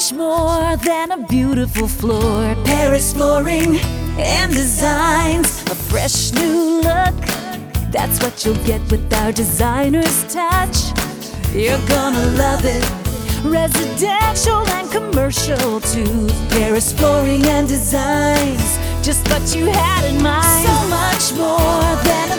much more than a beautiful floor. Paris Flooring and Designs, a fresh new look. That's what you'll get with our designer's touch. You're gonna love it, residential and commercial too. Paris Flooring and Designs, just what you had in mind. So much more than